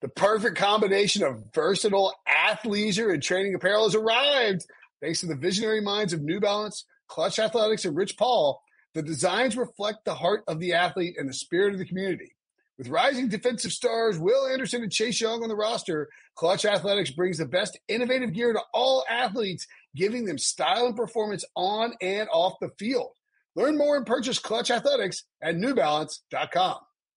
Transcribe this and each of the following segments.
The perfect combination of versatile athleisure and training apparel has arrived. Thanks to the visionary minds of New Balance, Clutch Athletics, and Rich Paul, the designs reflect the heart of the athlete and the spirit of the community. With rising defensive stars Will Anderson and Chase Young on the roster, Clutch Athletics brings the best innovative gear to all athletes, giving them style and performance on and off the field. Learn more and purchase Clutch Athletics at newbalance.com.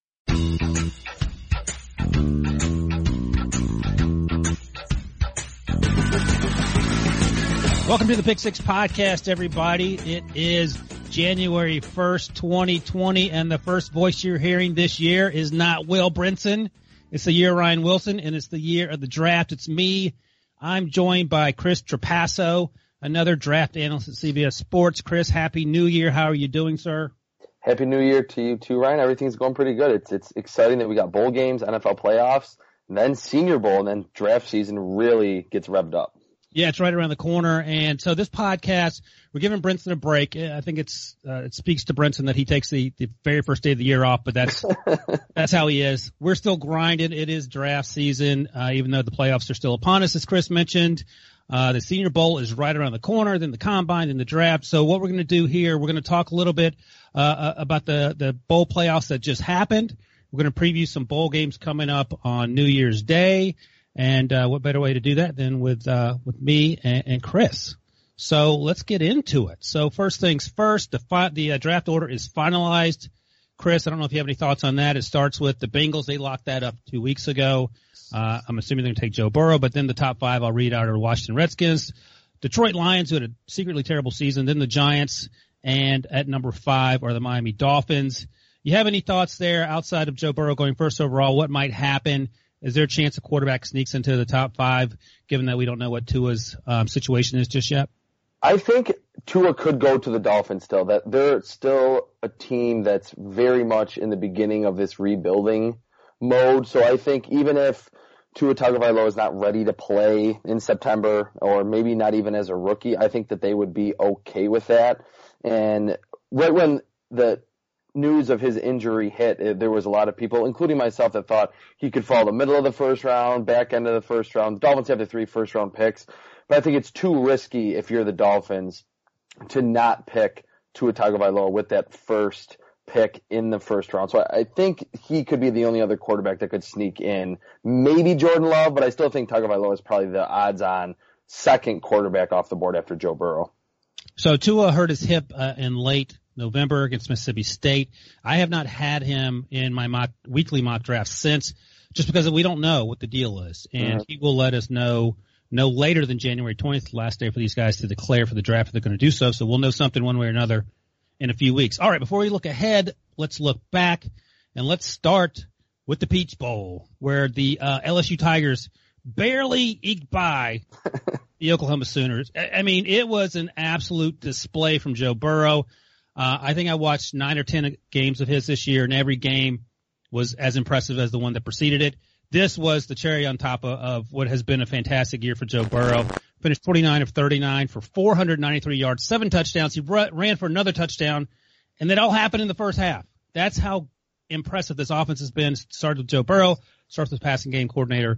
Welcome to the Pick Six Podcast, everybody. It is January 1st, 2020, and the first voice you're hearing this year is not Will Brinson. It's the year of Ryan Wilson, and it's the year of the draft. It's me. I'm joined by Chris Trapasso, another draft analyst at CBS Sports. Chris, Happy New Year. How are you doing, sir? Happy New Year to you too, Ryan. Everything's going pretty good. It's exciting that we got bowl games, NFL playoffs, and then Senior Bowl, and then draft season really gets revved up. Yeah, it's right around the corner. And so this podcast, we're giving Brinson a break. I think it speaks to Brinson that he takes the very first day of the year off, but that's how he is. We're still grinding. It is draft season, even though the playoffs are still upon us, as Chris mentioned. The Senior Bowl is right around the corner, then the Combine, then the draft. So what we're going to do here, we're going to talk a little bit about the bowl playoffs that just happened. We're going to preview some bowl games coming up on New Year's Day. And what better way to do that than with me and Chris? So let's get into it. So first things first, the draft order is finalized. Chris, I don't know if you have any thoughts on that. It starts with the Bengals. They locked that up 2 weeks ago. I'm assuming they're going to take Joe Burrow, but then the top five I'll read out are Washington Redskins, Detroit Lions, who had a secretly terrible season, then the Giants, and at number 5 are the Miami Dolphins. You have any thoughts there outside of Joe Burrow going first overall? What might happen? Is there a chance a quarterback sneaks into the top 5, given that we don't know what Tua's situation is just yet? I think Tua could go to the Dolphins still. That they're still a team that's very much in the beginning of this rebuilding mode. So I think even if Tua Tagovailoa is not ready to play in September, or maybe not even as a rookie, I think that they would be okay with that. And right when the news of his injury hit, there was a lot of people, including myself, that thought he could fall the middle of the first round, back end of the first round. The Dolphins have the 3 first-round picks, but I think it's too risky if you're the Dolphins to not pick Tua Tagovailoa with that first pick in the first round. So I think he could be the only other quarterback that could sneak in. Maybe Jordan Love, but I still think Tagovailoa is probably the odds-on second quarterback off the board after Joe Burrow. So Tua hurt his hip in late November against Mississippi State. I have not had him in my weekly mock draft since, just because we don't know what the deal is. And he will let us know no later than January 20th, the last day for these guys to declare for the draft if they're going to do so. So we'll know something one way or another in a few weeks. All right, before we look ahead, let's look back, and let's start with the Peach Bowl, where the LSU Tigers barely eked by the Oklahoma Sooners. I mean, it was an absolute display from Joe Burrow. I think I watched 9 or 10 games of his this year, and every game was as impressive as the one that preceded it. This was the cherry on top of what has been a fantastic year for Joe Burrow. Finished 29 of 39 for 493 yards, 7 touchdowns. He ran for another touchdown, and that all happened in the first half. That's how impressive this offense has been. Started with Joe Burrow, starts with passing game coordinator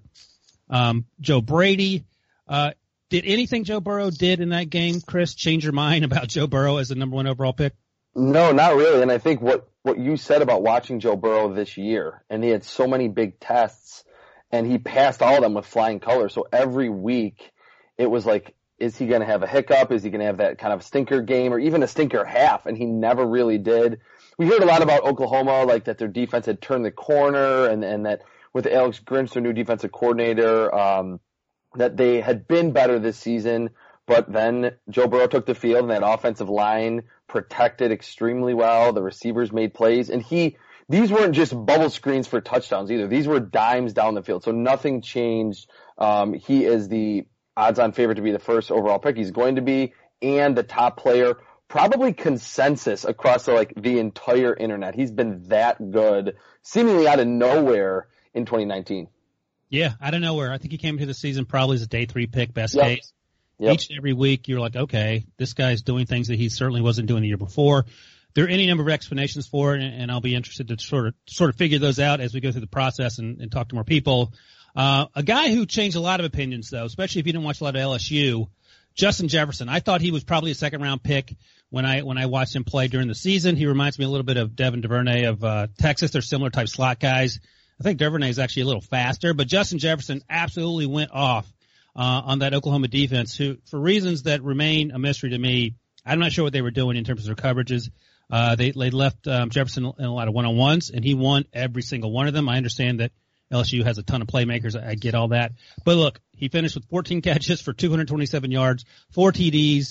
Joe Brady. Did anything Joe Burrow did in that game, Chris, change your mind about Joe Burrow as the number 1 overall pick? No, not really. And I think what you said about watching Joe Burrow this year, and he had so many big tests, and he passed all of them with flying colors. So every week it was like, is he going to have a hiccup? Is he going to have that kind of stinker game or even a stinker half? And he never really did. We heard a lot about Oklahoma, like that their defense had turned the corner, and that with Alex Grinch, their new defensive coordinator, that they had been better this season. But then Joe Burrow took the field, and that offensive line protected extremely well. The receivers made plays, and these weren't just bubble screens for touchdowns either. These were dimes down the field, so nothing changed. He is the odds-on favorite to be the first overall pick. He's going to be, and the top player, probably consensus across the entire internet. He's been that good, seemingly out of nowhere in 2019. Yeah, out of nowhere. I think he came into the season probably as a day 3 pick, best case. Yep. Each and every week, you're like, okay, this guy's doing things that he certainly wasn't doing the year before. There are any number of explanations for it, and I'll be interested to sort of figure those out as we go through the process and talk to more people. A guy who changed a lot of opinions, though, especially if you didn't watch a lot of LSU, Justin Jefferson. I thought he was probably a second-round pick when I watched him play during the season. He reminds me a little bit of Devin Duvernay of Texas. They're similar type slot guys. I think Duvernay is actually a little faster, but Justin Jefferson absolutely went off on that Oklahoma defense, who, for reasons that remain a mystery to me, I'm not sure what they were doing in terms of their coverages. They left Jefferson in a lot of one-on-ones, and he won every single one of them. I understand that LSU has a ton of playmakers. I get all that. But look, he finished with 14 catches for 227 yards, 4 TDs.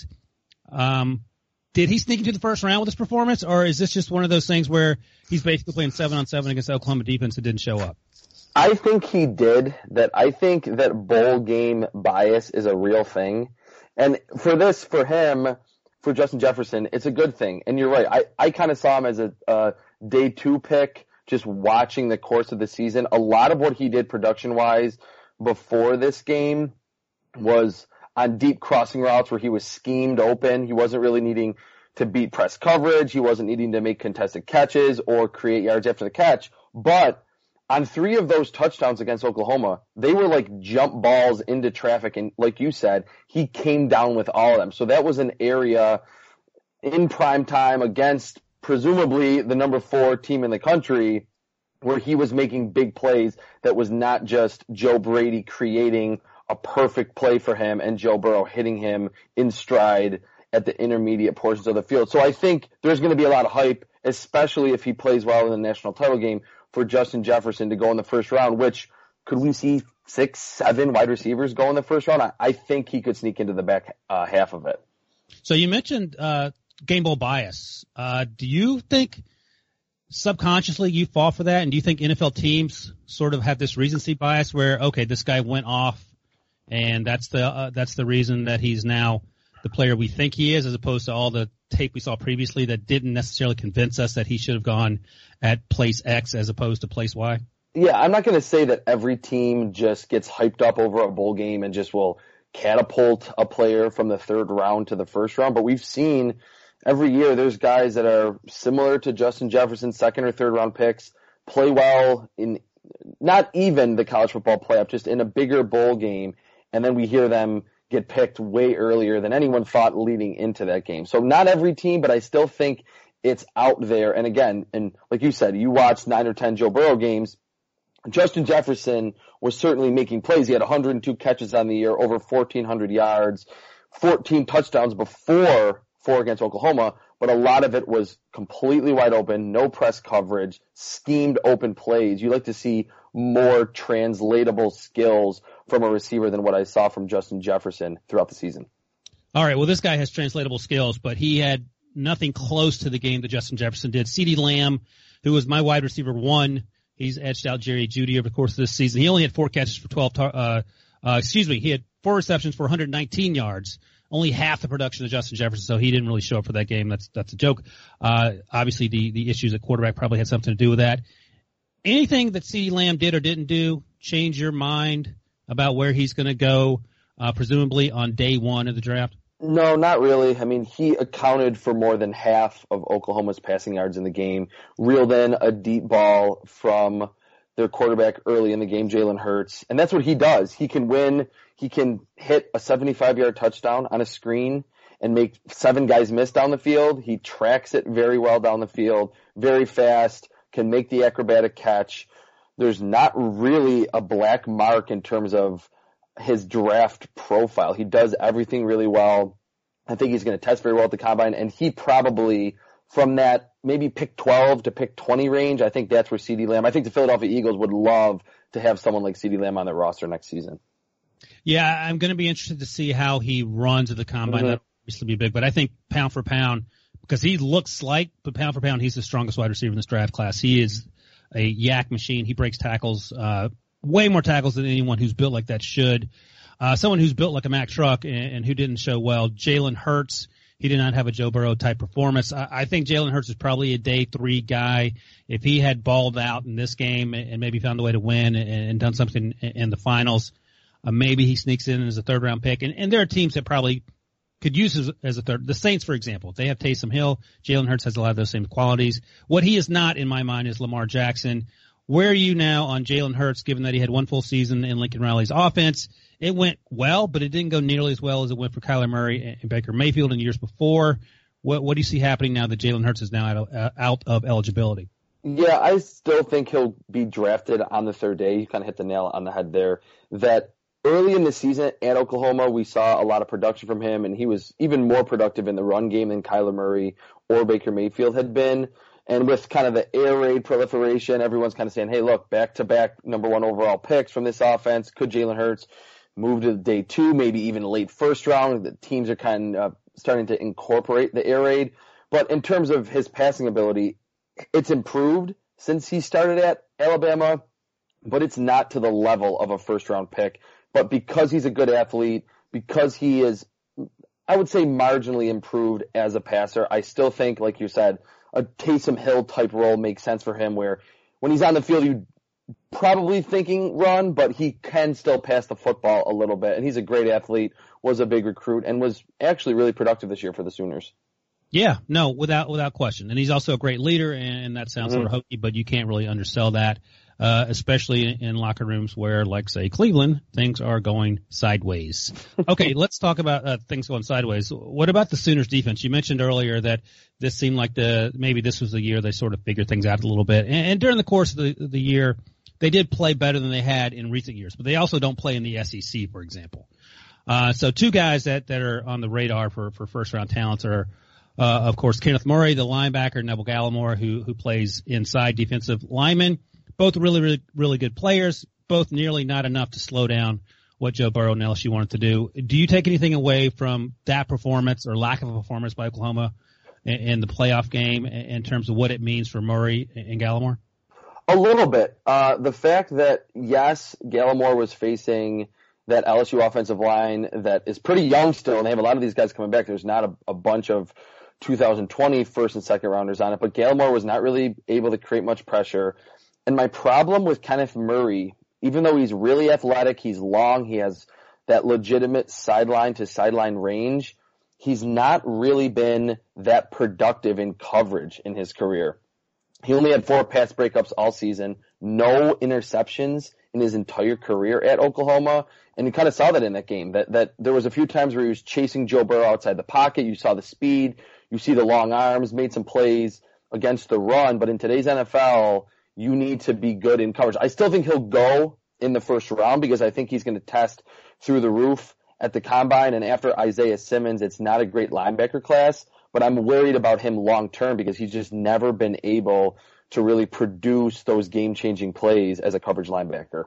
Did he sneak into the first round with his performance, or is this just one of those things where he's basically playing 7-on-7 against the Oklahoma defense that didn't show up? I think he did. I think that bowl game bias is a real thing. And for Justin Jefferson, it's a good thing. And you're right. I kind of saw him as a day 2 pick, just watching the course of the season. A lot of what he did production-wise before this game was on deep crossing routes where he was schemed open. He wasn't really needing to beat press coverage. He wasn't needing to make contested catches or create yards after the catch. But on 3 of those touchdowns against Oklahoma, they were like jump balls into traffic. And like you said, he came down with all of them. So that was an area in prime time against presumably the number 4 team in the country where he was making big plays that was not just Joe Brady creating a perfect play for him and Joe Burrow hitting him in stride at the intermediate portions of the field. So I think there's going to be a lot of hype, especially if he plays well in the national title game, for Justin Jefferson to go in the first round, which could we see 6, 7 wide receivers go in the first round? I think he could sneak into the back half of it. So you mentioned game bowl bias. Do you think subconsciously you fall for that? And do you think NFL teams sort of have this recency bias where, okay, this guy went off and that's the reason that he's now the player we think he is, as opposed to all the tape we saw previously that didn't necessarily convince us that he should have gone at place X as opposed to place Y? Yeah, I'm not going to say that every team just gets hyped up over a bowl game and just will catapult a player from the 3rd round to the 1st round, but we've seen every year there's guys that are similar to Justin Jefferson, 2nd or 3rd round picks, play well in not even the college football playoff, just in a bigger bowl game, and then we hear them get picked way earlier than anyone thought leading into that game. So not every team, but I still think it's out there. And again, and like you said, you watched 9 or 10 Joe Burrow games. Justin Jefferson was certainly making plays. He had 102 catches on the year, over 1,400 yards, 14 touchdowns before 4 against Oklahoma, but a lot of it was completely wide open, no press coverage, schemed open plays. You like to see more translatable skills from a receiver than what I saw from Justin Jefferson throughout the season. All right, well, this guy has translatable skills, but he had nothing close to the game that Justin Jefferson did. CeeDee Lamb, who was my wide receiver 1, he's edged out Jerry Jeudy over the course of this season. He only had 4 catches for 12 he had 4 receptions for 119 yards. Only half the production of Justin Jefferson, so he didn't really show up for that game. That's a joke. Obviously, the issues at quarterback probably had something to do with that. Anything that CeeDee Lamb did or didn't do change your mind about where he's going to go, presumably on day 1 of the draft? No, not really. I mean, he accounted for more than half of Oklahoma's passing yards in the game, reeled in a deep ball from their quarterback early in the game, Jalen Hurts. And that's what he does. He can win. He can hit a 75-yard touchdown on a screen and make 7 guys miss down the field. He tracks it very well down the field, very fast, can make the acrobatic catch. There's not really a black mark in terms of his draft profile. He does everything really well. I think he's going to test very well at the combine, and he probably, from that maybe pick 12 to pick 20 range, I think that's where CeeDee Lamb, I think the Philadelphia Eagles would love to have someone like CeeDee Lamb on their roster next season. Yeah, I'm going to be interested to see how he runs at the combine. Mm-hmm. That'll obviously be big, but I think pound for pound, because he looks slight, but pound for pound, he's the strongest wide receiver in this draft class. He is a yak machine. He breaks tackles, way more tackles than anyone who's built like that should. Someone who's built like a Mack truck and who didn't show well, Jalen Hurts. He did not have a Joe Burrow type performance. I think Jalen Hurts is probably a day 3 guy. If he had balled out in this game and maybe found a way to win and done something in the finals, maybe he sneaks in as a 3rd round pick. And there are teams that probably could use as a 3rd. The Saints, for example, they have Taysom Hill. Jalen Hurts has a lot of those same qualities. What he is not in my mind is Lamar Jackson Where are you now on Jalen Hurts, given that he had one full season in Lincoln Riley's offense? It went well, but it didn't go nearly as well as it went for Kyler Murray and Baker Mayfield in years before. What do you see happening now that Jalen Hurts is now out of eligibility? Yeah, I still think he'll be drafted on the third day. You kind of hit the nail on the head there. That early in the season at Oklahoma, we saw a lot of production from him, and he was even more productive in the run game than Kyler Murray or Baker Mayfield had been. And with kind of the air raid proliferation, everyone's kind of saying, hey, look, back-to-back number one overall picks from this offense. Could Jalen Hurts move to day 2, maybe even late first round? The teams are kind of starting to incorporate the air raid. But in terms of his passing ability, it's improved since he started at Alabama, but it's not to the level of a first-round pick. But because he's a good athlete, because he is, I would say, marginally improved as a passer, I still think, like you said, a Taysom Hill type role makes sense for him, where when he's on the field, you probably thinking run, but he can still pass the football a little bit. And he's a great athlete, was a big recruit, and was actually really productive this year for the Sooners. Yeah, no, without question. And he's also a great leader, and that sounds sort of hokey, but you can't really undersell that, especially in locker rooms where, like, say, Cleveland, things are going sideways. Okay, let's talk about things going sideways. What about the Sooners defense? You mentioned earlier that this seemed like maybe this was the year they sort of figured things out a little bit. And during the course of the year, they did play better than they had in recent years, but they also don't play in the SEC, for example. So two guys that are on the radar for first-round talents are, of course, Kenneth Murray, the linebacker, Neville Gallimore, who plays inside defensive lineman. Both really, really, really good players, both nearly not enough to slow down what Joe Burrow and LSU wanted to do. Do you take anything away from that performance or lack of a performance by Oklahoma in the playoff game in terms of what it means for Murray and Gallimore? A little bit. The fact that, yes, Gallimore was facing that LSU offensive line that is pretty young still, and they have a lot of these guys coming back. There's not a bunch of 2020 first and second rounders on it, but Gallimore was not really able to create much pressure. And my problem with Kenneth Murray, even though he's really athletic, he's long, he has that legitimate sideline to sideline range, he's not really been that productive in coverage in his career. He only had 4 pass breakups all season, no interceptions in his entire career at Oklahoma, and you kind of saw that in that game, that there was a few times where he was chasing Joe Burrow outside the pocket. You saw the speed, you see the long arms, made some plays against the run, but in today's NFL, you need to be good in coverage. I still think he'll go in the first round because I think he's going to test through the roof at the combine, and after Isaiah Simmons, it's not a great linebacker class, but I'm worried about him long term because he's just never been able to really produce those game-changing plays as a coverage linebacker.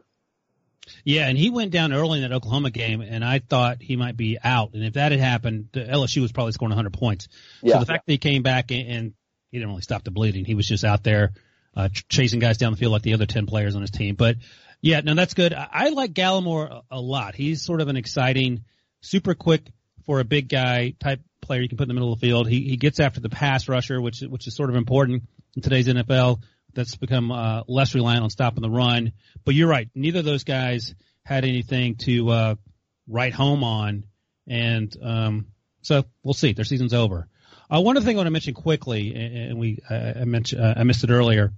Yeah, and he went down early in that Oklahoma game, and I thought he might be out. And if that had happened, LSU was probably scoring 100 points. Yeah. So the fact that he came back and he didn't really stop the bleeding, he was just out there chasing guys down the field like the other 10 players on his team. But, yeah, no, that's good. I like Gallimore a lot. He's sort of an exciting, super quick for a big guy type player you can put in the middle of the field. He gets after the pass rusher, which is sort of important in today's NFL. That's become less reliant on stopping the run. But you're right. Neither of those guys had anything to write home on. And so we'll see. Their season's over. One other thing I want to mention quickly, and I missed it earlier.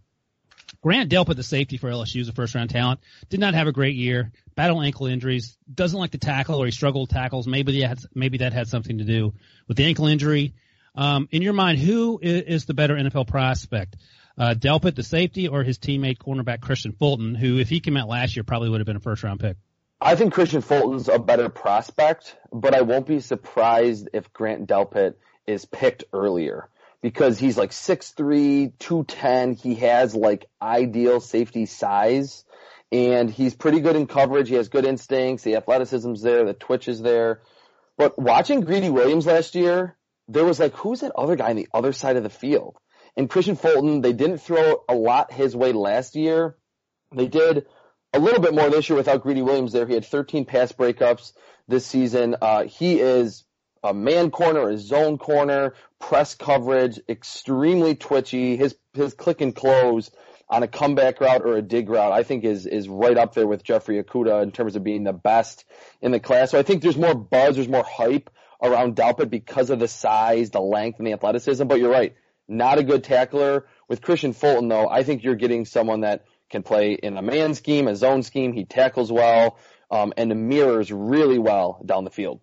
Grant Delpit, the safety for LSU, is a first-round talent. Did not have a great year. Battled ankle injuries. Doesn't like to tackle, or he struggled with tackles. Maybe that had something to do with the ankle injury. In your mind, who is the better NFL prospect? Delpit, the safety, or his teammate cornerback Christian Fulton, who, if he came out last year, probably would have been a first-round pick? I think Christian Fulton's a better prospect, but I won't be surprised if Grant Delpit is picked earlier because he's like 6'3", 210. He has like ideal safety size, and he's pretty good in coverage. He has good instincts. The athleticism's there. The twitch is there. But watching Greedy Williams last year, there was like, who's that other guy on the other side of the field? And Christian Fulton, they didn't throw a lot his way last year. They did a little bit more this year without Greedy Williams there. He had 13 pass breakups this season. He is a man corner, a zone corner, press coverage, extremely twitchy. His click and close on a comeback route or a dig route, I think is right up there with Jeffrey Okudah in terms of being the best in the class. So I think there's more buzz, there's more hype around Delpit because of the size, the length, and the athleticism. But you're right, not a good tackler. With Christian Fulton, though, I think you're getting someone that can play in a man scheme, a zone scheme. He tackles well, and mirrors really well down the field.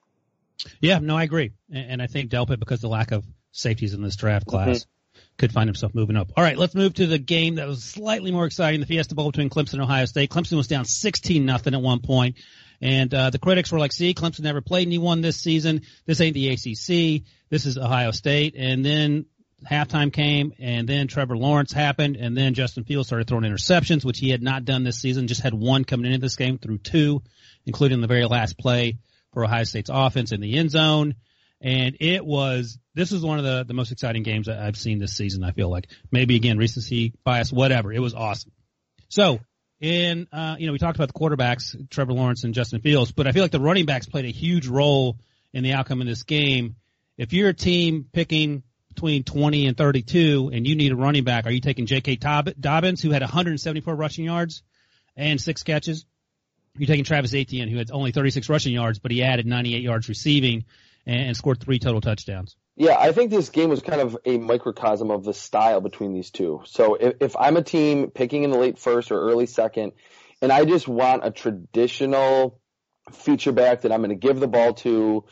Yeah, no, I agree. And I think Delpit, because of the lack of safeties in this draft class, could find himself moving up. All right, let's move to the game that was slightly more exciting, the Fiesta Bowl between Clemson and Ohio State. Clemson was down 16-0 at one point, and the critics were like, see, Clemson never played anyone this season. This ain't the ACC. This is Ohio State. And then halftime came, and then Trevor Lawrence happened, and then Justin Fields started throwing interceptions, which he had not done this season, just had one coming into this game, through two, including the very last play for Ohio State's offense in the end zone. And this was one of the most exciting games I've seen this season, I feel like. Maybe, again, recency bias, whatever. It was awesome. So, we talked about the quarterbacks, Trevor Lawrence and Justin Fields, but I feel like the running backs played a huge role in the outcome of this game. If you're a team picking between 20 and 32 and you need a running back, are you taking J.K. Dobbins, who had 174 rushing yards and 6 catches? You're taking Travis Etienne, who had only 36 rushing yards, but he added 98 yards receiving and scored 3 total touchdowns. Yeah, I think this game was kind of a microcosm of the style between these two. So if I'm a team picking in the late first or early second, and I just want a traditional feature back that I'm going to give the ball to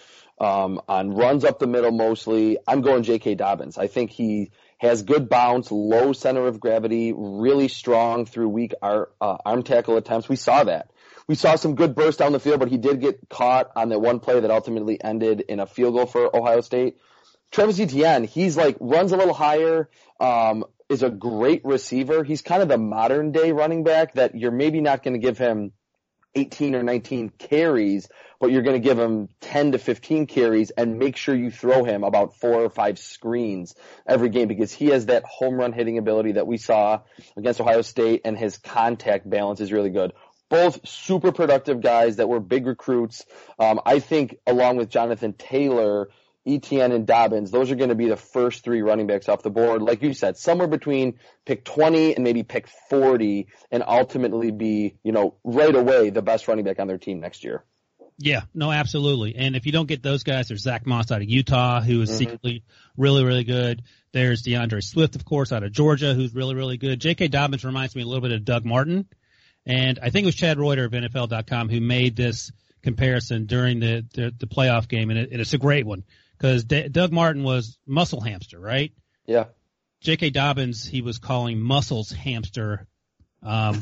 on runs up the middle mostly, I'm going J.K. Dobbins. I think he has good bounce, low center of gravity, really strong through weak arm tackle attempts. We saw that. We saw some good bursts down the field, but he did get caught on that one play that ultimately ended in a field goal for Ohio State. Travis Etienne, he's runs a little higher, is a great receiver. He's kind of the modern day running back that you're maybe not going to give him 18 or 19 carries, but you're going to give him 10 to 15 carries and make sure you throw him about 4 or 5 screens every game, because he has that home run hitting ability that we saw against Ohio State, and his contact balance is really good. Both super productive guys that were big recruits. I think along with Jonathan Taylor, Etienne, and Dobbins, those are going to be the first 3 running backs off the board. Like you said, somewhere between pick 20 and maybe pick 40, and ultimately be, right away the best running back on their team next year. Yeah, no, absolutely. And if you don't get those guys, there's Zach Moss out of Utah, who is secretly really, really good. There's DeAndre Swift, of course, out of Georgia, who's really, really good. J.K. Dobbins reminds me a little bit of Doug Martin. And I think it was Chad Reuter of NFL.com who made this comparison during the playoff game, and it's a great one, because Doug Martin was muscle hamster, right? Yeah. J.K. Dobbins, he was calling muscles hamster. I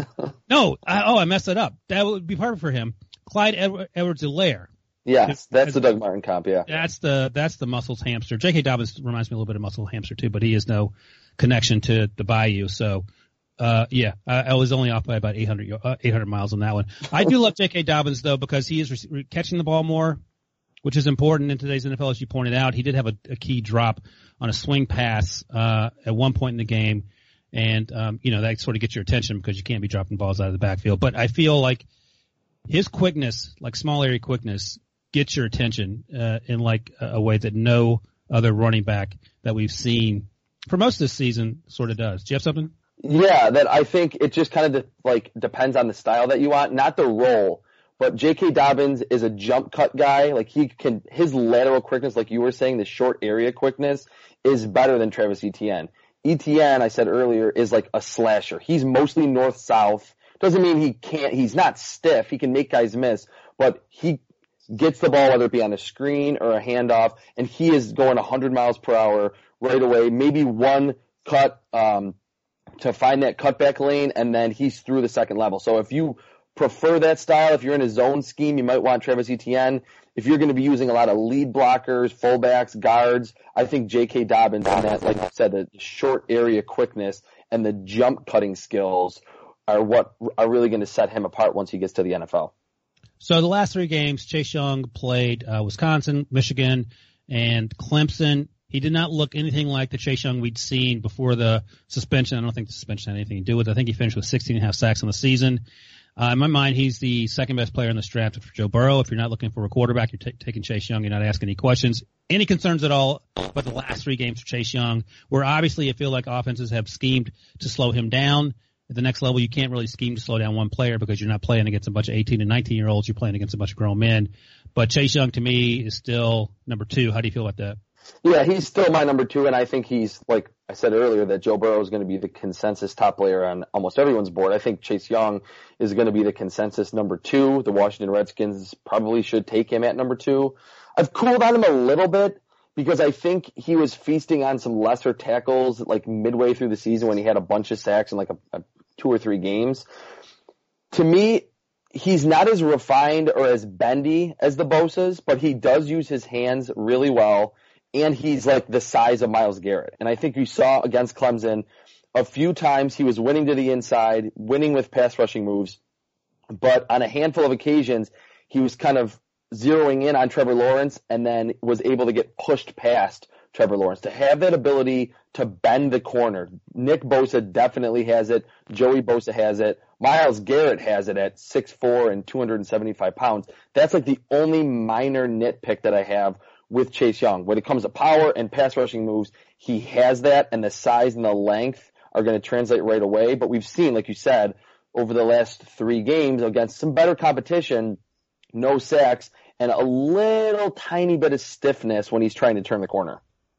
messed it up. That would be perfect for him. Clyde Edwards-Helaire. Yes, that's the Doug Martin comp, yeah. That's the muscles hamster. J.K. Dobbins reminds me a little bit of muscle hamster too, but he has no connection to the Bayou, so. I was only off by about 800 miles on that one. I do love J.K. Dobbins, though, because he is catching the ball more, which is important in today's NFL, as you pointed out. He did have a key drop on a swing pass at one point in the game, and that sort of gets your attention because you can't be dropping balls out of the backfield. But I feel like his quickness, like small area quickness, gets your attention in a way that no other running back that we've seen for most of this season sort of does. Do you have something? Yeah, that I think it just kind of depends on the style that you want, not the role. But J.K. Dobbins is a jump cut guy. His lateral quickness, like you were saying, the short area quickness is better than Travis Etienne. Etienne, I said earlier, is like a slasher. He's mostly north-south. Doesn't mean he's not stiff. He can make guys miss, but he gets the ball, whether it be on a screen or a handoff, and he is going 100 miles per hour right away. Maybe one cut, to find that cutback lane, and then he's through the second level. So if you prefer that style, if you're in a zone scheme, you might want Travis Etienne. If you're going to be using a lot of lead blockers, fullbacks, guards, I think J.K. Dobbins on that, like you said, the short area quickness and the jump cutting skills are what are really going to set him apart once he gets to the NFL. So the last 3 games, Chase Young played Wisconsin, Michigan, and Clemson. He did not look anything like the Chase Young we'd seen before the suspension. I don't think the suspension had anything to do with it. I think he finished with 16.5 sacks on the season. In my mind, he's the second best player in this draft for Joe Burrow. If you're not looking for a quarterback, you're taking Chase Young. You're not asking any questions. Any concerns at all about the last 3 games for Chase Young, where obviously I feel like offenses have schemed to slow him down. At the next level, you can't really scheme to slow down one player because you're not playing against a bunch of 18 and 19-year-olds. You're playing against a bunch of grown men. But Chase Young, to me, is still number 2. How do you feel about that? Yeah, he's still my number 2, and I think he's, like I said earlier, that Joe Burrow is going to be the consensus top player on almost everyone's board. I think Chase Young is going to be the consensus number 2. The Washington Redskins probably should take him at number 2. I've cooled on him a little bit because I think he was feasting on some lesser tackles like midway through the season when he had a bunch of sacks in like a 2 or 3 games. To me, he's not as refined or as bendy as the Bosas, but he does use his hands really well. And he's like the size of Myles Garrett. And I think you saw against Clemson a few times he was winning to the inside, winning with pass rushing moves. But on a handful of occasions, he was kind of zeroing in on Trevor Lawrence and then was able to get pushed past Trevor Lawrence. To have that ability to bend the corner. Nick Bosa definitely has it. Joey Bosa has it. Myles Garrett has it at 6'4" and 275 pounds. That's like the only minor nitpick that I have with Chase Young. When it comes to power and pass rushing moves, he has that, and the size and the length are going to translate right away. But we've seen, like you said, over the last 3 games against some better competition, no sacks, and a little tiny bit of stiffness when he's trying to turn the corner.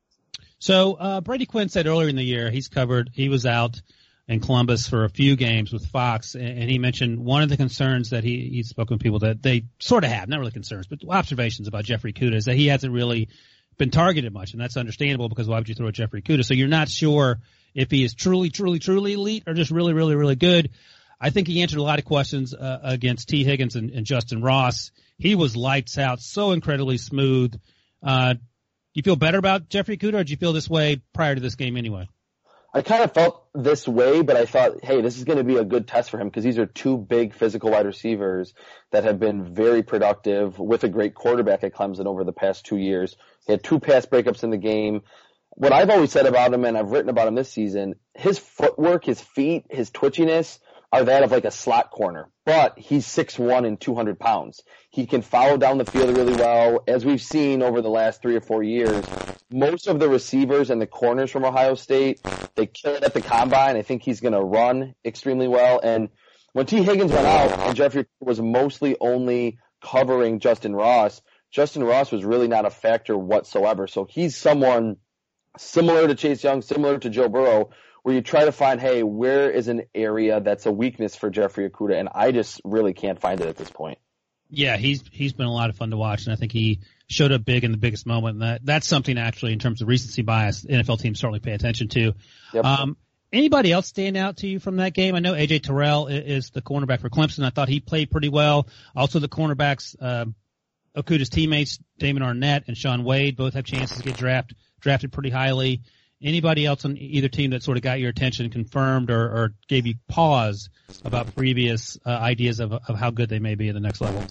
So Brady Quinn said earlier in the year he was out in Columbus for a few games with Fox, and he mentioned one of the concerns that he's spoken to people that they sort of have, not really concerns, but observations about Jeffrey Okudah is that he hasn't really been targeted much, and that's understandable because why would you throw at Jeffrey Okudah? So you're not sure if he is truly, truly, truly elite or just really, really, really good. I think he answered a lot of questions against T. Higgins and Justin Ross. He was lights out, so incredibly smooth. Do you feel better about Jeffrey Okudah, or did you feel this way prior to this game anyway? I kind of felt this way, but I thought, hey, this is going to be a good test for him because these are 2 big physical wide receivers that have been very productive with a great quarterback at Clemson over the past 2 years. He had 2 pass breakups in the game. What I've always said about him, and I've written about him this season, his footwork, his feet, his twitchiness are that of like a slot corner. But he's 6'1" and 200 pounds. He can follow down the field really well. As we've seen over the last 3 or 4 years, most of the receivers and the corners from Ohio State, they kill it at the combine. I think he's going to run extremely well. And when T. Higgins went out and Jeffrey was mostly only covering Justin Ross was really not a factor whatsoever. So he's someone similar to Chase Young, similar to Joe Burrow, where you try to find, hey, where is an area that's a weakness for Jeffrey Okudah? And I just really can't find it at this point. Yeah, he's been a lot of fun to watch, and I think he showed up big in the biggest moment. And that's something actually in terms of recency bias, NFL teams certainly pay attention to. Yep. Anybody else stand out to you from that game? I know A.J. Terrell is the cornerback for Clemson. I thought he played pretty well. Also the cornerbacks, Okudah's teammates, Damon Arnett and Sean Wade, both have chances to get drafted pretty highly. Anybody else on either team that sort of got your attention, confirmed or gave you pause about previous ideas of how good they may be at the next level?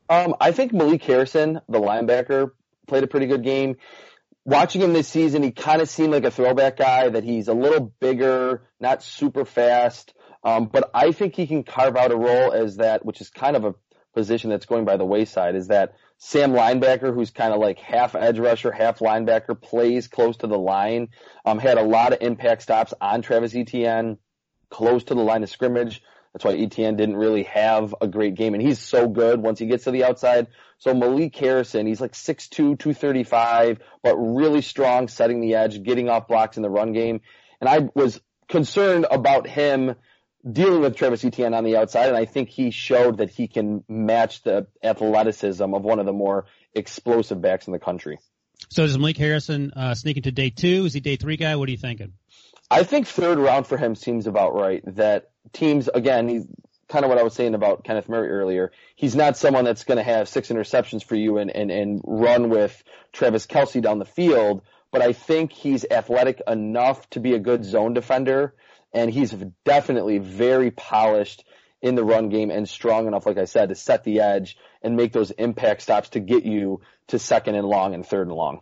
I think Malik Harrison, the linebacker, played a pretty good game. Watching him this season, he kind of seemed like a throwback guy, that he's a little bigger, not super fast, but I think he can carve out a role as that, which is kind of a position that's going by the wayside, is that Sam linebacker who's kind of like half edge rusher, half linebacker, plays close to the line, had a lot of impact stops on Travis Etienne, close to the line of scrimmage. That's why Etienne didn't really have a great game, and he's so good once he gets to the outside. So Malik Harrison, he's like 6'2", 235, but really strong setting the edge, getting off blocks in the run game. And I was concerned about him dealing with Travis Etienne on the outside, and I think he showed that he can match the athleticism of one of the more explosive backs in the country. So does Malik Harrison sneak into day 2? Is he day 3 guy? What are you thinking? I think 3rd round for him seems about right. That teams, again, he's kind of what I was saying about Kenneth Murray earlier. He's not someone that's going to have 6 interceptions for you and run with Travis Kelce down the field, but I think he's athletic enough to be a good zone defender. And he's definitely very polished in the run game and strong enough, like I said, to set the edge and make those impact stops to get you to 2nd and long and 3rd and long.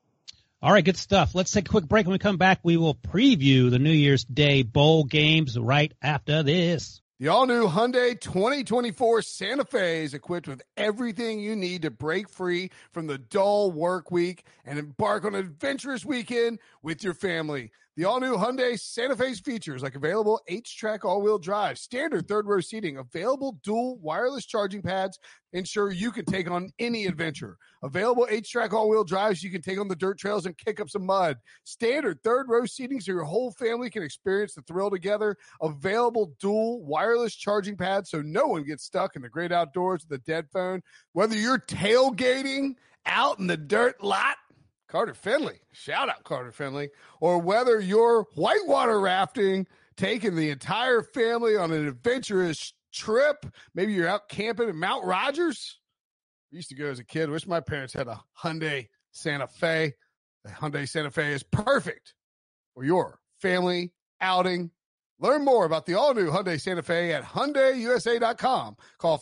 All right, good stuff. Let's take a quick break. When we come back, we will preview the New Year's Day bowl games right after this. The all-new Hyundai 2024 Santa Fe is equipped with everything you need to break free from the dull work week and embark on an adventurous weekend with your family. The all-new Hyundai Santa Fe's features like available H-Track all-wheel drive, standard third-row seating, available dual wireless charging pads, ensure you can take on any adventure. Available H-Track all-wheel drives you can take on the dirt trails and kick up some mud. Standard third-row seating so your whole family can experience the thrill together. Available dual wireless charging pads so no one gets stuck in the great outdoors with a dead phone. Whether you're tailgating out in the dirt lot, Carter Finley, shout out Carter Finley, or whether you're whitewater rafting, taking the entire family on an adventurous trip, maybe you're out camping in Mount Rogers. I used to go as a kid. Wish my parents had a Hyundai Santa Fe. The Hyundai Santa Fe is perfect for your family outing. Learn more about the all-new Hyundai Santa Fe at HyundaiUSA.com. Call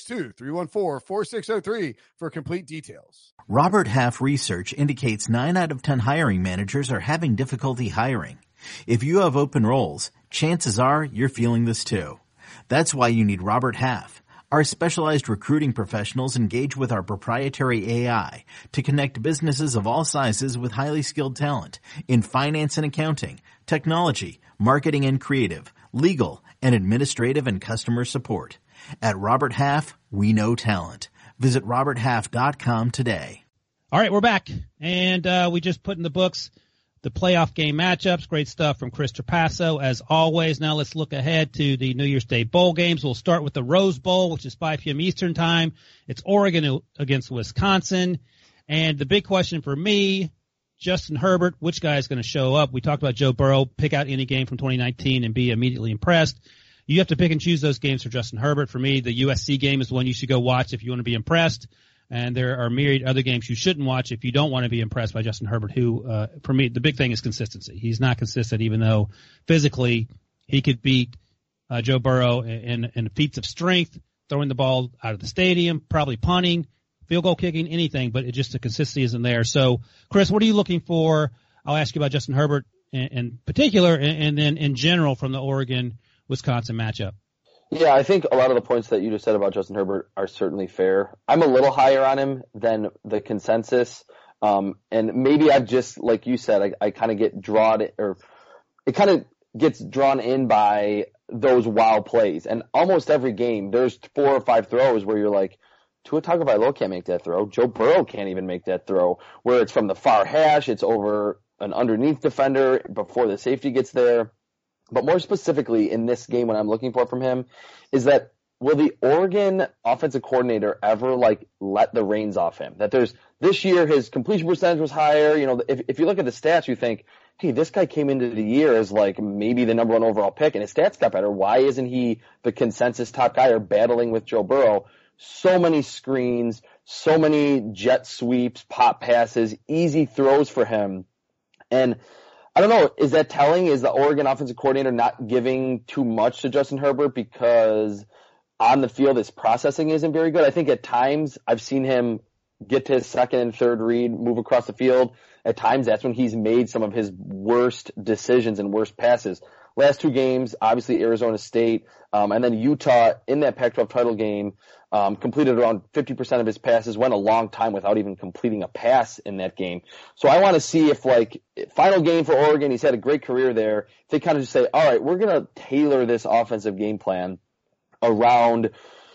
562-314-4603 for complete details. Robert Half research indicates 9 out of 10 hiring managers are having difficulty hiring. If you have open roles, chances are you're feeling this too. That's why you need Robert Half. Our specialized recruiting professionals engage with our proprietary AI to connect businesses of all sizes with highly skilled talent in finance and accounting, technology, marketing and creative, legal, and administrative and customer support. At Robert Half, we know talent. Visit roberthalf.com today. All right, we're back, and we just put in the books the playoff game matchups. Great stuff from Chris Trapasso, as always. Now let's look ahead to the New Year's Day bowl games. We'll start with the Rose Bowl, which is 5 p.m. Eastern time. It's Oregon against Wisconsin. And the big question for me, Justin Herbert, which guy is going to show up? We talked about Joe Burrow. Pick out any game from 2019 and be immediately impressed. You have to pick and choose those games for Justin Herbert. For me, the USC game is the one you should go watch if you want to be impressed. And there are myriad other games you shouldn't watch if you don't want to be impressed by Justin Herbert, who, for me, the big thing is consistency. He's not consistent, even though physically he could beat Joe Burrow in feats of strength, throwing the ball out of the stadium, probably punting, field goal kicking, anything, but the consistency isn't there. So, Chris, what are you looking for? I'll ask you about Justin Herbert in particular, and then in general from the Oregon-Wisconsin matchup. Yeah, I think a lot of the points that you just said about Justin Herbert are certainly fair. I'm a little higher on him than the consensus. And maybe I've just, like you said, I kind of get drawn, or it kind of gets drawn in by those wow plays. And almost every game, there's 4 or 5 throws where you're like, Tua Tagovailoa can't make that throw. Joe Burrow can't even make that throw. Where it's from the far hash, it's over an underneath defender before the safety gets there. But more specifically in this game, what I'm looking for from him is that will the Oregon offensive coordinator ever let the reins off him? That this year his completion percentage was higher. You know, if you look at the stats, you think, hey, this guy came into the year as maybe the number 1 overall pick, and his stats got better. Why isn't he the consensus top guy or battling with Joe Burrow? So many screens, so many jet sweeps, pop passes, easy throws for him, and I don't know, is that telling? Is the Oregon offensive coordinator not giving too much to Justin Herbert because on the field his processing isn't very good? I think at times I've seen him get to his second and third read, move across the field. At times that's when he's made some of his worst decisions and worst passes. Last 2 games, obviously Arizona State, and then Utah in that Pac-12 title game, completed around 50% of his passes, went a long time without even completing a pass in that game. So I want to see if final game for Oregon, he's had a great career there. If they kind of just say, all right, we're going to tailor this offensive game plan around,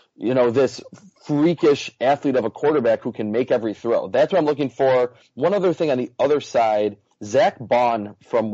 this freakish athlete of a quarterback who can make every throw. That's what I'm looking for. One other thing on the other side, Zach Bond from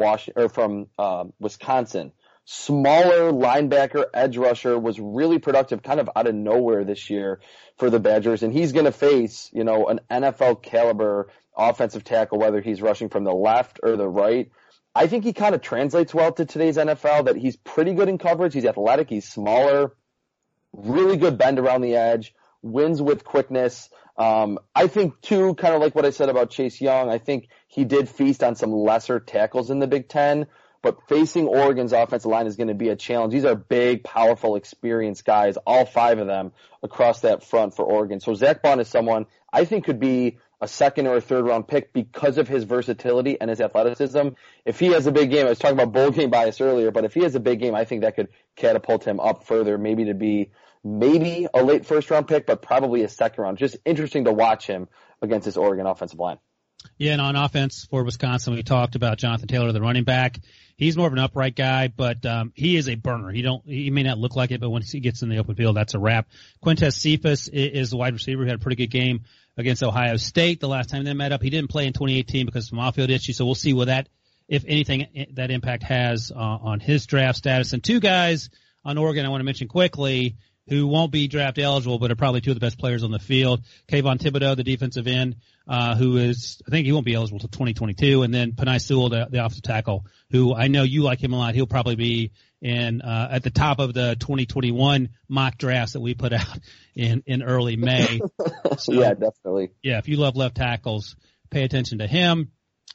Wisconsin, smaller linebacker, edge rusher, was really productive kind of out of nowhere this year for the Badgers. And he's going to face, an NFL caliber offensive tackle, whether he's rushing from the left or the right. I think he kind of translates well to today's NFL, that he's pretty good in coverage. He's athletic. He's smaller, really good bend around the edge, wins with quickness. I think, too, kind of like what I said about Chase Young, I think he did feast on some lesser tackles in the Big Ten, but facing Oregon's offensive line is going to be a challenge. These are big, powerful, experienced guys, all 5 of them across that front for Oregon. So Zach Bond is someone I think could be a 2nd or a 3rd round pick because of his versatility and his athleticism. If he has a big game, I was talking about bowl game bias earlier, but if he has a big game, I think that could catapult him up further, maybe to be maybe a late 1st round pick, but probably a 2nd round. Just interesting to watch him against this Oregon offensive line. Yeah, and on offense for Wisconsin, we talked about Jonathan Taylor, the running back. He's more of an upright guy, but he is a burner. He may not look like it, but once he gets in the open field, that's a wrap. Quintez Cephas is the wide receiver who had a pretty good game against Ohio State the last time they met up. He didn't play in 2018 because of some off-field issues, so we'll see what that, if anything, that impact has on his draft status. And two guys on Oregon I want to mention quickly who won't be draft eligible, but are probably two of the best players on the field. Kayvon Thibodeau, the defensive end, who is, I think he won't be eligible till 2022. And then Penei Sewell, the offensive tackle, who I know you like him a lot. He'll probably be at the top of the 2021 mock drafts that we put out in early May. So, yeah, definitely. Yeah, if you love left tackles, pay attention to him.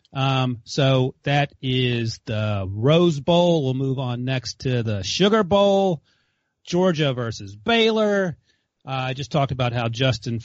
So that is the Rose Bowl. We'll move on next to the Sugar Bowl. Georgia versus Baylor. I just talked about how Justin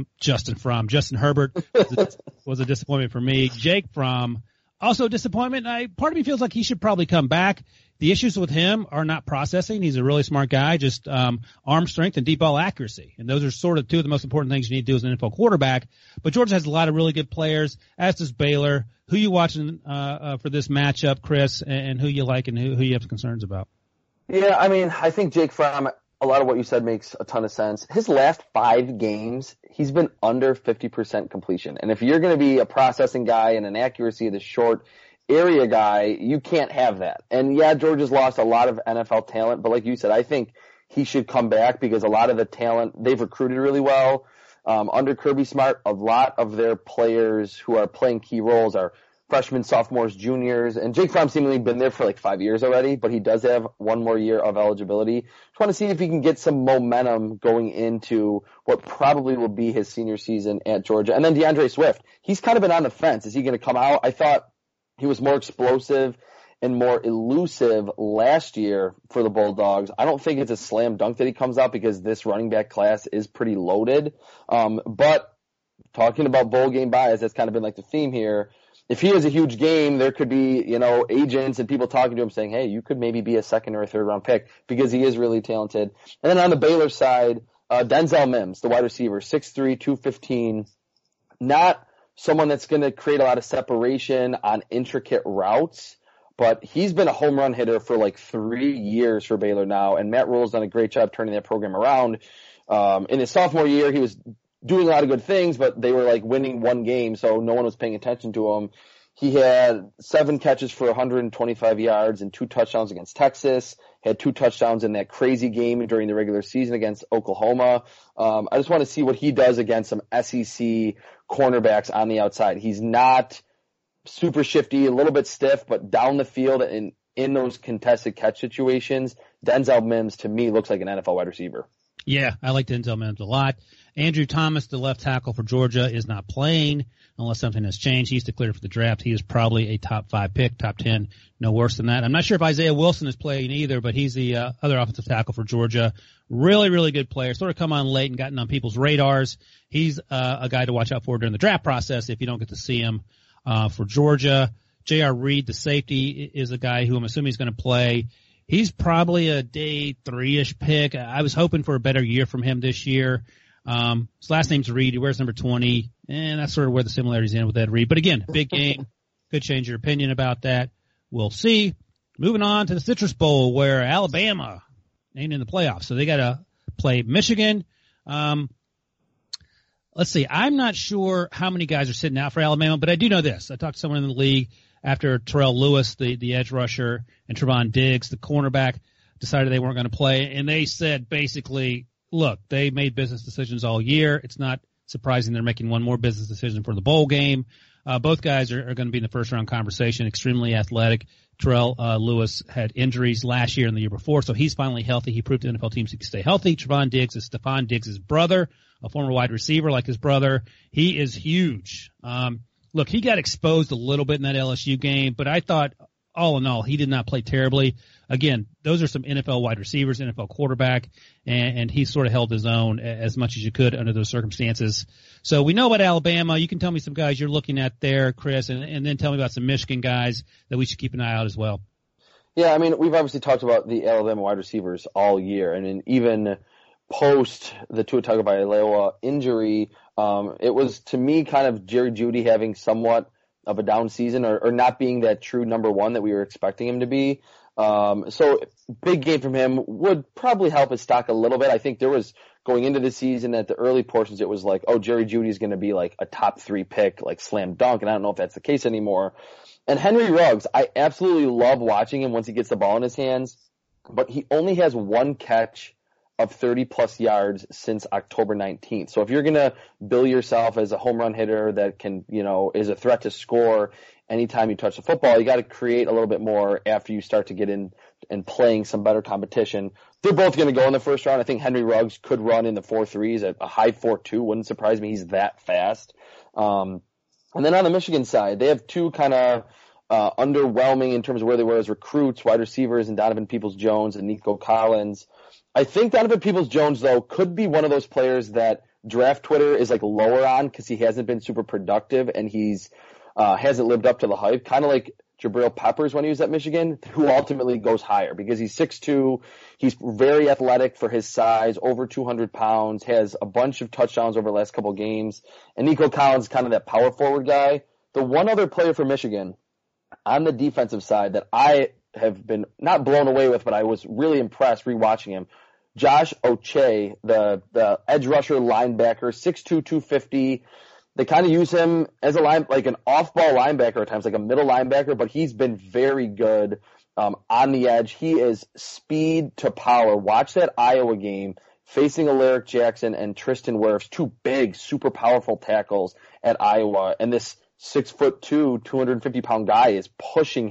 Herbert was a disappointment for me. Jake Fromm, also a disappointment. Part of me feels like he should probably come back. The issues with him are not processing. He's a really smart guy, just arm strength and deep ball accuracy. And those are sort of two of the most important things you need to do as an NFL quarterback. But Georgia has a lot of really good players, as does Baylor. Who you watching for this matchup, Chris, and who you like and who you have concerns about? Yeah, I mean, I think Jake Fromm, a lot of what you said makes a ton of sense. His last 5 games, he's been under 50% completion. And if you're going to be a processing guy and an accuracy of the short area guy, you can't have that. And yeah, Georgia's lost a lot of NFL talent, but like you said, I think he should come back because a lot of the talent, they've recruited really well. Under Kirby Smart, a lot of their players who are playing key roles are freshmen, sophomores, juniors, and Jake Fromm seemingly been there for like 5 years already, but he does have one more year of eligibility. Just want to see if he can get some momentum going into what probably will be his senior season at Georgia. And then DeAndre Swift, he's kind of been on the fence. Is he going to come out? I thought he was more explosive and more elusive last year for the Bulldogs. I don't think it's a slam dunk that he comes out because this running back class is pretty loaded. But talking about bowl game bias, that's kind of been like the theme here. If he has a huge game, there could be, agents and people talking to him saying, hey, you could maybe be a second or a third round pick because he is really talented. And then on the Baylor side, Denzel Mims, the wide receiver, 6'3", 215, not someone that's going to create a lot of separation on intricate routes, but he's been a home run hitter for like 3 years for Baylor now. And Matt Rule's done a great job turning that program around. In his sophomore year, he was doing a lot of good things, but they were like winning one game, so no one was paying attention to him. He had 7 catches for 125 yards and 2 touchdowns against Texas, had 2 touchdowns in that crazy game during the regular season against Oklahoma. I just want to see what he does against some SEC cornerbacks on the outside. He's not super shifty, a little bit stiff, but down the field and in those contested catch situations, Denzel Mims to me looks like an NFL wide receiver. Yeah, I like Denzel Mims a lot. Andrew Thomas, the left tackle for Georgia, is not playing unless something has changed. He's declared for the draft. He is probably a top 5 pick, top 10, no worse than that. I'm not sure if Isaiah Wilson is playing either, but he's the other offensive tackle for Georgia. Really, really good player. Sort of come on late and gotten on people's radars. He's a guy to watch out for during the draft process if you don't get to see him for Georgia. J.R. Reed, the safety, is a guy who I'm assuming is going to play. He's probably a day 3-ish pick. I was hoping for a better year from him this year. His last name's Reed. He wears number 20, and that's sort of where the similarities end with Ed Reed. But again, big game. Could change your opinion about that. We'll see. Moving on to the Citrus Bowl, where Alabama ain't in the playoffs, so they got to play Michigan. Let's see. I'm not sure how many guys are sitting out for Alabama, but I do know this. I talked to someone in the league after Terrell Lewis, the edge rusher, and Trevon Diggs, the cornerback, decided they weren't going to play, and they said basically, look, they made business decisions all year. It's not surprising they're making one more business decision for the bowl game. Both guys are going to be in the first-round conversation, extremely athletic. Terrell Lewis had injuries last year and the year before, so he's finally healthy. He proved to NFL teams he can stay healthy. Trevon Diggs is Stephon Diggs' brother, a former wide receiver like his brother. He is huge. Look, he got exposed a little bit in that LSU game, but I thought, all in all, he did not play terribly. Again, those are some NFL wide receivers, NFL quarterback, and he sort of held his own as much as you could under those circumstances. So we know about Alabama. You can tell me some guys you're looking at there, Chris, and then tell me about some Michigan guys that we should keep an eye out as well. Yeah, I mean, we've obviously talked about the Alabama wide receivers all year, and even post the Tua Tagovailoa injury, it was to me kind of Jerry Jeudy having somewhat of a down season or not being that true number one that we were expecting him to be. So big game from him would probably help his stock a little bit. I think there was going into the season at the early portions, it was like, oh, Jerry Jeudy's going to be like a top 3 pick, like slam dunk. And I don't know if that's the case anymore. And Henry Ruggs, I absolutely love watching him once he gets the ball in his hands, but he only has 1 catch of 30-plus yards since October 19th. So if you're going to bill yourself as a home run hitter that can, is a threat to score anytime you touch the football, you got to create a little bit more after you start to get in and playing some better competition. They're both going to go in the first round. I think Henry Ruggs could run in the 4.3s at a high 4.2. Wouldn't surprise me. He's that fast. And then on the Michigan side, they have 2 kind of underwhelming in terms of where they were as recruits, wide receivers, and Donovan Peoples-Jones and Nico Collins. I think Donovan Peoples-Jones, though, could be one of those players that draft Twitter is like lower on because he hasn't been super productive and he's hasn't lived up to the hype, kind of like Jabril Peppers when he was at Michigan, who ultimately goes higher because he's 6'2", he's very athletic for his size, over 200 pounds, has a bunch of touchdowns over the last couple of games, and Nico Collins is kind of that power forward guy. The one other player for Michigan on the defensive side that I have been not blown away with, but I was really impressed rewatching him, Josh Uche, the edge rusher linebacker, 6'2", 250. They kind of use him as like an off-ball linebacker at times, like a middle linebacker, but he's been very good on the edge. He is speed to power. Watch that Iowa game facing Alaric Jackson and Tristan Wirfs, 2 big, super powerful tackles at Iowa, and this 6'2", 250-pound guy is pushing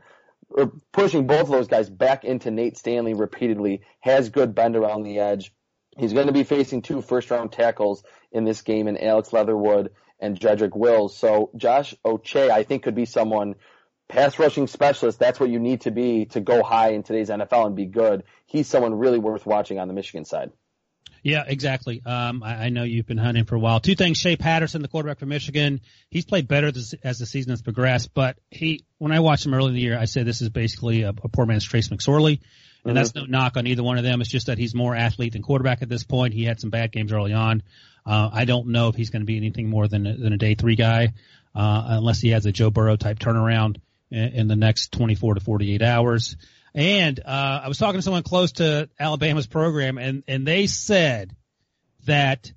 both of those guys back into Nate Stanley repeatedly, has good bend around the edge. He's going to be facing 2 first-round tackles in this game in Alex Leatherwood and Jedrick Wills. So Josh Uche, I think, could be someone, pass rushing specialist, that's what you need to be to go high in today's NFL and be good. He's someone really worth watching on the Michigan side. Yeah, exactly. I know you've been hunting for a while. 2 things. Shea Patterson, the quarterback for Michigan, he's played better as the season has progressed, but when I watched him early in the year, I said this is basically a poor man's Trace McSorley. And that's no knock on either one of them. It's just that he's more athlete than quarterback at this point. He had some bad games early on. I don't know if he's going to be anything more than a day 3 guy, unless he has a Joe Burrow type turnaround in the next 24 to 48 hours. And I was talking to someone close to Alabama's program, and they said that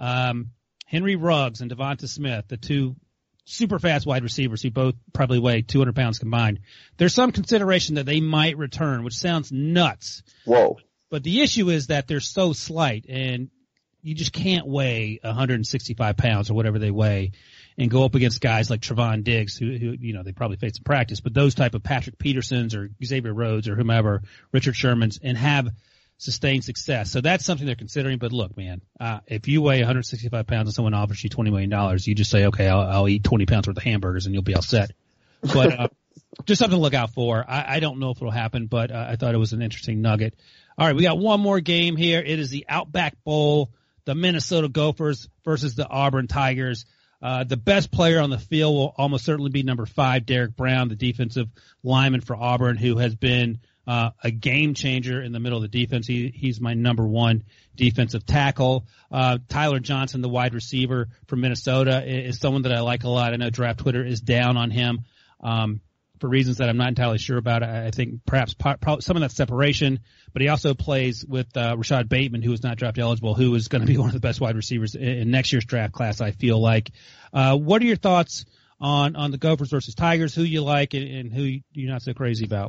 Henry Ruggs and Devonta Smith, the 2 super fast wide receivers who both probably weigh 200 pounds combined, there's some consideration that they might return, which sounds nuts. Whoa. But the issue is that they're so slight, and you just can't weigh 165 pounds or whatever they weigh and go up against guys like Trevon Diggs, who they probably face in practice, but those type of Patrick Petersons or Xavier Rhodes or whomever, Richard Shermans, and have sustained success. So that's something they're considering. But look, man, if you weigh 165 pounds and someone offers you $20 million, you just say, okay, I'll eat 20 pounds worth of hamburgers and you'll be all set. But just something to look out for. I don't know if it'll happen, but I thought it was an interesting nugget. All right, we got one more game here. It is the Outback Bowl, the Minnesota Gophers versus the Auburn Tigers. The best player on the field will almost certainly be number 5, Derek Brown, the defensive lineman for Auburn, who has been a game changer in the middle of the defense. He's my number 1 defensive tackle. Tyler Johnson, the wide receiver from Minnesota, is someone that I like a lot. I know Draft Twitter is down on him for reasons that I'm not entirely sure about. I think perhaps some of that separation, but he also plays with Rashad Bateman, who is not draft eligible, who is going to be one of the best wide receivers in next year's draft class, I feel like. What are your thoughts on the Gophers versus Tigers? Who you like and who you're not so crazy about?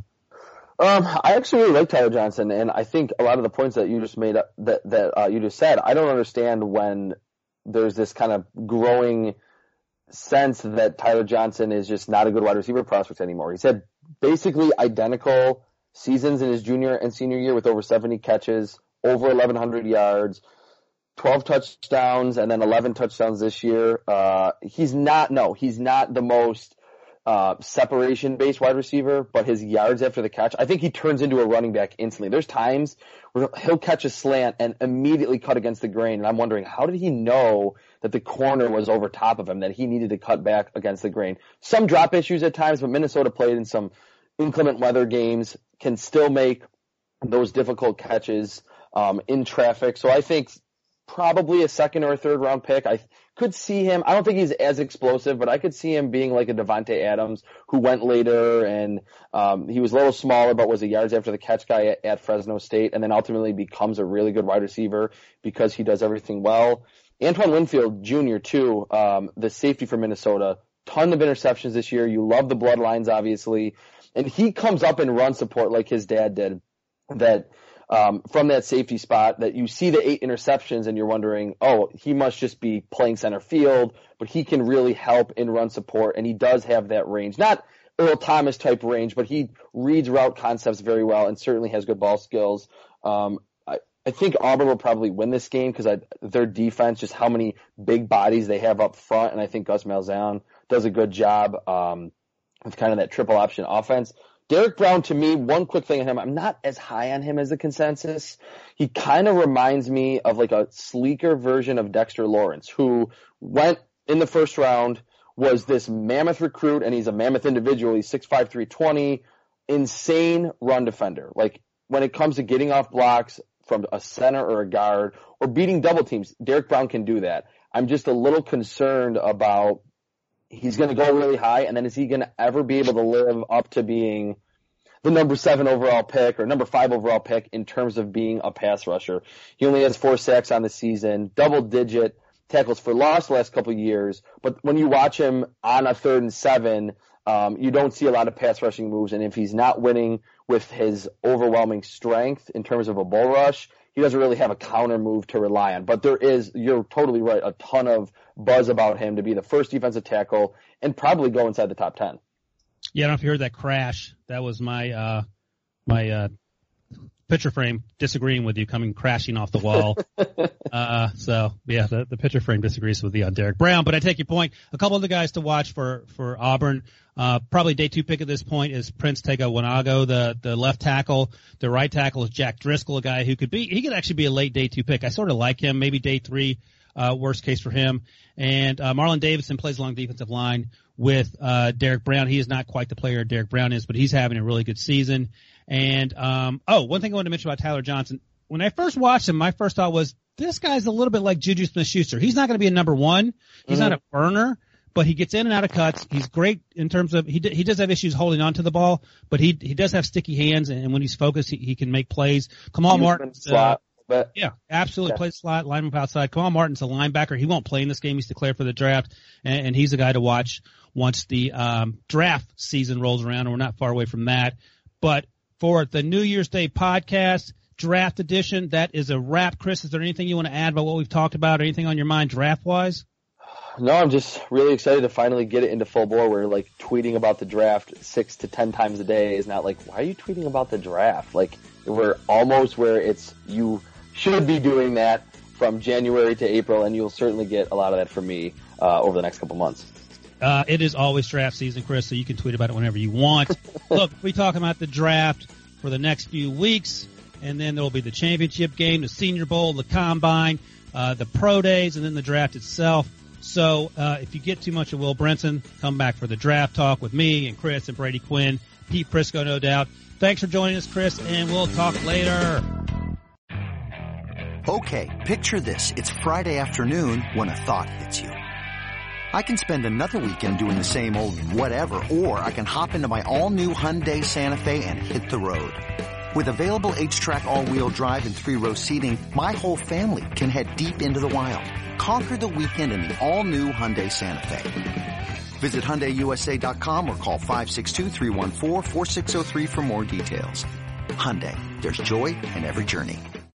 I actually really like Tyler Johnson, and I think a lot of the points that you just made that you just said, I don't understand when there's this kind of growing sense that Tyler Johnson is just not a good wide receiver prospect anymore. He's had basically identical seasons in his junior and senior year with over 70 catches, over 1,100 yards, 12 touchdowns, and then 11 touchdowns this year. He's not the most separation-based wide receiver, but his yards after the catch, I think he turns into a running back instantly. There's times where he'll catch a slant and immediately cut against the grain, and I'm wondering, how did he know that the corner was over top of him, that he needed to cut back against the grain? Some drop issues at times, but Minnesota played in some inclement weather games, can still make those difficult catches. in traffic. So I think probably a second or a third round pick. I could see him. I don't think he's as explosive, but I could see him being like a Devontae Adams who went later, and he was a little smaller but was a yards after the catch guy at Fresno State, and then ultimately becomes a really good wide receiver because he does everything well. Antoine Winfield Jr. too, the safety for Minnesota, ton of interceptions this year. You love the bloodlines, obviously, and he comes up in run support like his dad did. That from that safety spot, that you see the 8 interceptions and you're wondering, oh, he must just be playing center field, but he can really help in run support, and he does have that range. Not Earl Thomas type range, but he reads route concepts very well and certainly has good ball skills. I think Auburn will probably win this game because their defense, just how many big bodies they have up front, and I think Gus Malzahn does a good job with kind of that triple option offense. Derek Brown, to me, one quick thing on him, I'm not as high on him as the consensus. He kind of reminds me of like a sleeker version of Dexter Lawrence, who went in the first round, was this mammoth recruit, and he's a mammoth individual. He's 6'5", 320, insane run defender. Like, when it comes to getting off blocks from a center or a guard or beating double teams, Derek Brown can do that. I'm just a little concerned about he's going to go really high, and then is he going to ever be able to live up to being the number 7 overall pick or number 5 overall pick in terms of being a pass rusher? He only has 4 sacks on the season, double-digit tackles for loss the last couple of years, but when you watch him on a 3rd and 7, you don't see a lot of pass rushing moves, and if he's not winning with his overwhelming strength in terms of a bull rush, he doesn't really have a counter move to rely on. But there is, you're totally right, a ton of buzz about him to be the first defensive tackle and probably go inside the top 10. Yeah, I don't know if you heard that crash. That was my picture frame disagreeing with you, coming crashing off the wall. So yeah, the picture frame disagrees with you on Derek Brown, but I take your point. A couple of the guys to watch for Auburn. Probably day 2 pick at this point is Prince Tega Wanago, the left tackle. The right tackle is Jack Driscoll, a guy who could actually be a late day 2 pick. I sort of like him, maybe day 3, worst case for him. And Marlon Davidson plays along the defensive line with Derek Brown. He is not quite the player Derek Brown is, but he's having a really good season. And one thing I wanted to mention about Tyler Johnson. When I first watched him, my first thought was, this guy's a little bit like Juju Smith-Schuster. He's not going to be a number 1. He's not a burner, but he gets in and out of cuts. He's great in terms of he does have issues holding on to the ball, but he does have sticky hands, and when he's focused, he can make plays. Kamal Martin's slot. Yeah, absolutely. Yeah. Plays slot, lineman outside. Kamal Martin's a linebacker. He won't play in this game. He's declared for the draft, and he's a guy to watch once the draft season rolls around, and we're not far away from that. But for the New Year's Day podcast, draft edition, that is a wrap. Chris, is there anything you want to add about what we've talked about, or anything on your mind draft-wise? No, I'm just really excited to finally get it into full bore where, like, tweeting about the draft 6 to 10 times a day is not like, why are you tweeting about the draft? Like, we're almost where you should be doing that from January to April, and you'll certainly get a lot of that from me over the next couple months. It is always draft season, Chris, so you can tweet about it whenever you want. Look, we talk about the draft for the next few weeks, and then there will be the championship game, the Senior Bowl, the Combine, the Pro Days, and then the draft itself. So if you get too much of Will Brinson, come back for the draft talk with me and Chris and Brady Quinn, Pete Prisco, no doubt. Thanks for joining us, Chris, and we'll talk later. Okay, picture this. It's Friday afternoon when a thought hits you. I can spend another weekend doing the same old whatever, or I can hop into my all-new Hyundai Santa Fe and hit the road. With available H-Track all-wheel drive and 3-row seating, my whole family can head deep into the wild. Conquer the weekend in the all-new Hyundai Santa Fe. Visit HyundaiUSA.com or call 562-314-4603 for more details. Hyundai, there's joy in every journey.